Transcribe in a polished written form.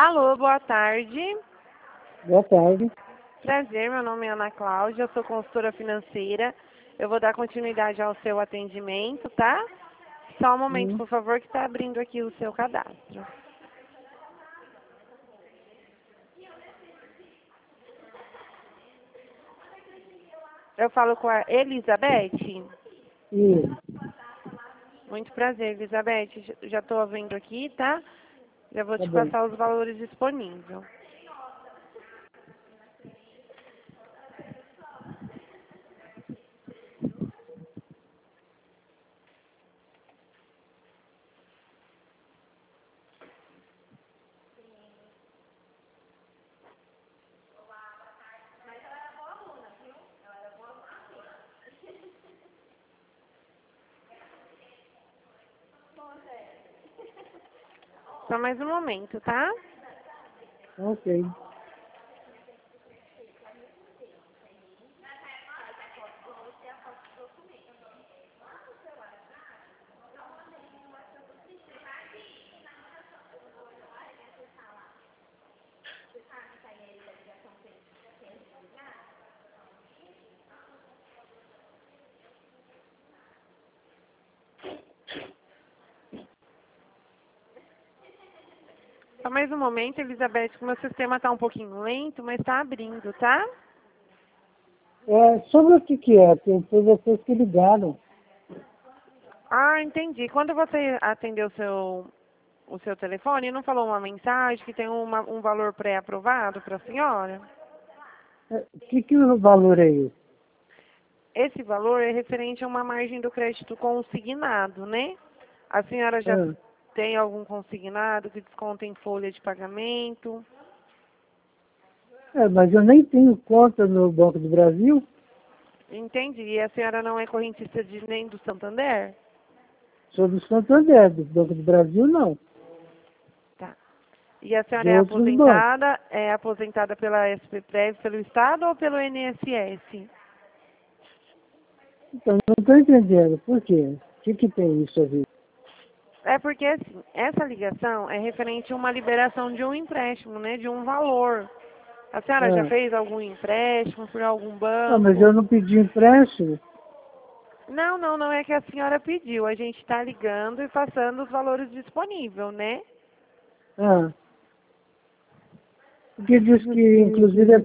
Alô, boa tarde. Boa tarde. Prazer, meu nome é Ana Cláudia, eu sou consultora financeira. Eu vou dar continuidade ao seu atendimento, tá? Só um momento, por favor, que está abrindo aqui o seu cadastro. Eu falo com a Elizabeth? Isso. Muito prazer, Elizabeth. Já estou vendo aqui, tá? Já vou Tá te bem. passar os valores disponíveis. Só mais um momento, tá? Ok. Só mais um momento, Elizabeth, que o meu sistema está um pouquinho lento, mas está abrindo, tá? Sobre o que é? Foi vocês que ligaram. Ah, entendi. Quando você atendeu o seu telefone, não falou uma mensagem que tem um valor pré-aprovado para a senhora? Que o valor é esse? Esse valor é referente a uma margem do crédito consignado, né? A senhora já Ah, tem algum consignado que desconta em folha de pagamento? mas eu nem tenho conta no Banco do Brasil. Entendi. E a senhora não é correntista nem do Santander? Sou do Santander, do Banco do Brasil não. Tá. E a senhora De outros bancos. é aposentada pela SPPREV, pelo Estado ou pelo INSS? Então, não estou entendendo. Por quê? O que tem isso a ver? É porque, assim, essa ligação é referente a uma liberação de um empréstimo, né? De um valor. A senhora já Ah, fez algum empréstimo por algum mas eu banco? não pedi empréstimo. Não, não, não é que a senhora pediu. A gente está ligando e passando os valores disponíveis, né? Ah, porque diz que, inclusive,